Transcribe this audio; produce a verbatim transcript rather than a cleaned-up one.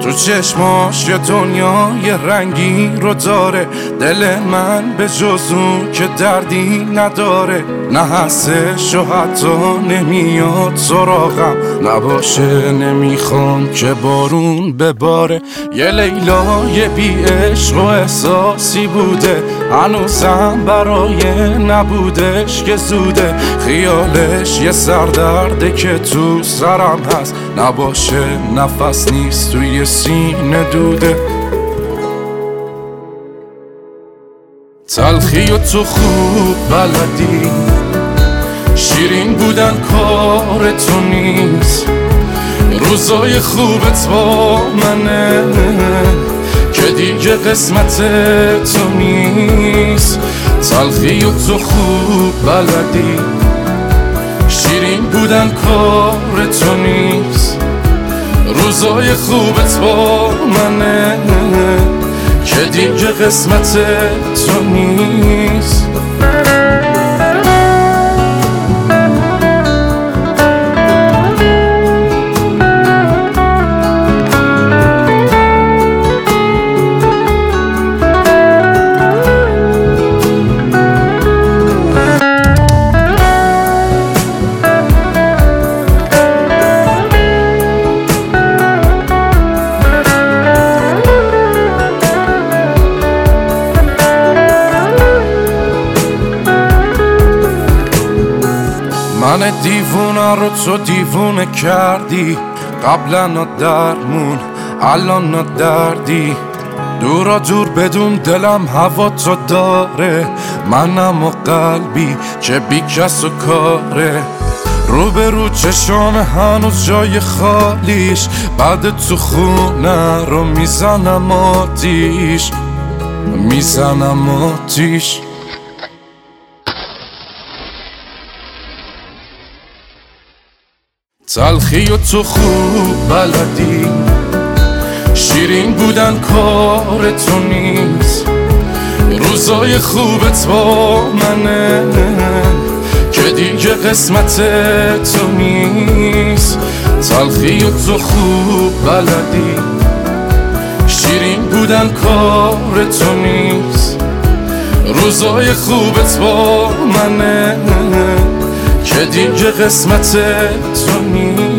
تو چشماش یه دنیای رنگی رو داره، دل من به جز اون که دردی نداره. نه هستش و حتی نمیاد سراغم، نباشه نمیخوام که بارون بباره. یه لیلای بی عشق و احساسی بوده، هنوزم برای نبودش که زوده. خیالش یه سردرده که تو سرم هست، نباشه نفس نیست توی سینه دوده. تلخی و تو خوب بلدی، شیرین بودن کار تو نیست. روزای خوبت با منه که دیگه قسمت تو نیست. تلخی و تو خوب بلدی، شیرین بودن کار تو نیست. روزای خوبت با منه که دیگه قسمت تو نیست. من دیوونه رو تو دیوونه کردی، قبلا درمون الان دردی. دورا دور بدون دلم هوا تو داره، منم و قلبی که بی کس و کاره. رو به رو چشام هنوز جای خالیش، بعد تو خونه رو میزنم آتیش، میزنم آتیش. تلخی و تو خوب بلدی، شیرین بودن کار تو نیست. روزای خوبت با منه که دیگه قسمت تو نیست. تلخی و تو خوب بلدی، شیرین بودن کار تو نیست. روزای خوبت با منه که دیگه قسمت تو نیست.